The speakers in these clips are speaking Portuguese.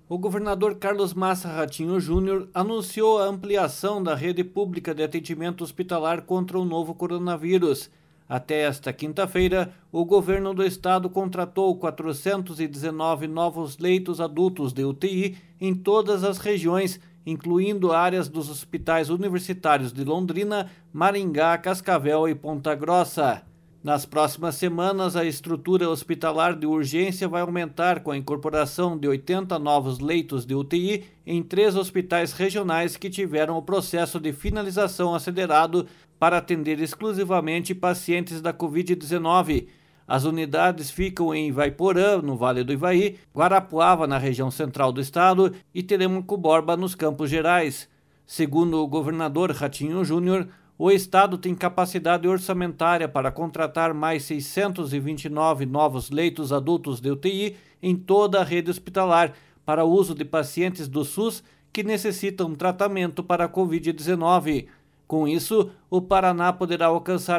O governador Carlos Massa Ratinho Júnior anunciou a ampliação da rede pública de atendimento hospitalar contra o novo coronavírus. Até esta quinta-feira, o governo do estado contratou 419 novos leitos adultos de UTI em todas as regiões, incluindo áreas dos hospitais universitários de Londrina, Maringá, Cascavel e Ponta Grossa. Nas próximas semanas, a estrutura hospitalar de urgência vai aumentar com a incorporação de 80 novos leitos de UTI em 3 hospitais regionais que tiveram o processo de finalização acelerado para atender exclusivamente pacientes da Covid-19. As unidades ficam em Ivaiporã, no Vale do Ivaí, Guarapuava, na região central do estado, e Telemaco-Borba, nos Campos Gerais. Segundo o governador Ratinho Júnior, o estado tem capacidade orçamentária para contratar mais 629 novos leitos adultos de UTI em toda a rede hospitalar para uso de pacientes do SUS que necessitam tratamento para a Covid-19. Com isso, o Paraná poderá alcançar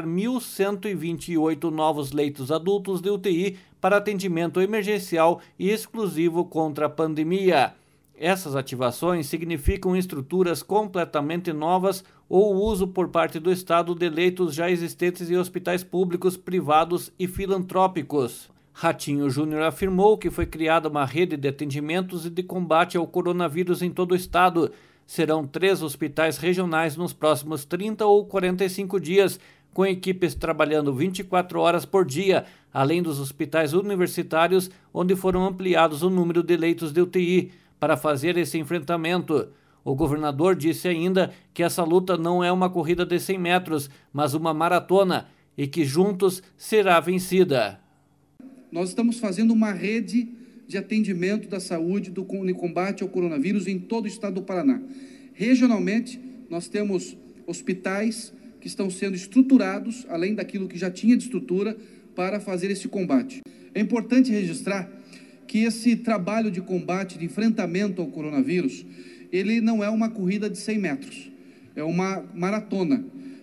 1.128 novos leitos adultos de UTI para atendimento emergencial e exclusivo contra a pandemia. Essas ativações significam estruturas completamente novas ou uso por parte do Estado de leitos já existentes em hospitais públicos, privados e filantrópicos. Ratinho Júnior afirmou que foi criada uma rede de atendimentos e de combate ao coronavírus em todo o estado. Serão 3 hospitais regionais nos próximos 30 ou 45 dias, com equipes trabalhando 24 horas por dia, além dos hospitais universitários, onde foram ampliados o número de leitos de UTI. Para fazer esse enfrentamento, o governador disse ainda que essa luta não é uma corrida de 100 metros, mas uma maratona e que juntos será vencida. Nós estamos fazendo uma rede de atendimento da saúde do combate ao coronavírus em todo o estado do Paraná. Regionalmente, nós temos hospitais que estão sendo estruturados, além daquilo que já tinha de estrutura, para fazer esse combate. É importante registrar que esse trabalho de combate, de enfrentamento ao coronavírus, ele não é uma corrida de 100 metros, é uma maratona.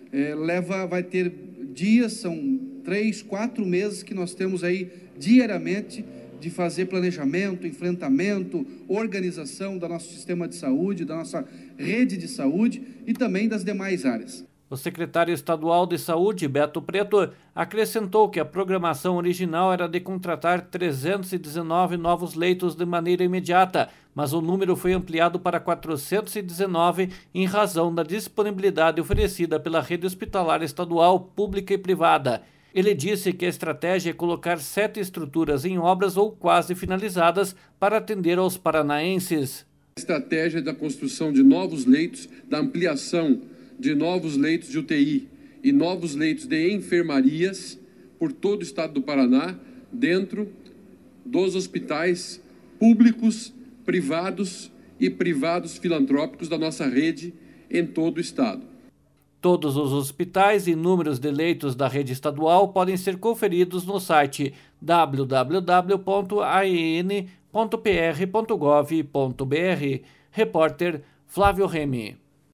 Vai ter dias, são 3, 4 meses que nós temos aí diariamente de fazer planejamento, enfrentamento, organização do nosso sistema de saúde, da nossa rede de saúde e também das demais áreas. O secretário estadual de Saúde, Beto Preto, acrescentou que a programação original era de contratar 319 novos leitos de maneira imediata, mas o número foi ampliado para 419 em razão da disponibilidade oferecida pela rede hospitalar estadual, pública e privada. Ele disse que a estratégia é colocar 7 estruturas em obras ou quase finalizadas para atender aos paranaenses. A estratégia da construção de novos leitos, da ampliação de novos leitos de UTI e novos leitos de enfermarias por todo o estado do Paraná, dentro dos hospitais públicos, privados e privados filantrópicos da nossa rede em todo o estado. Todos os hospitais e números de leitos da rede estadual podem ser conferidos no site www.aen.pr.gov.br. Repórter Flávio Remy.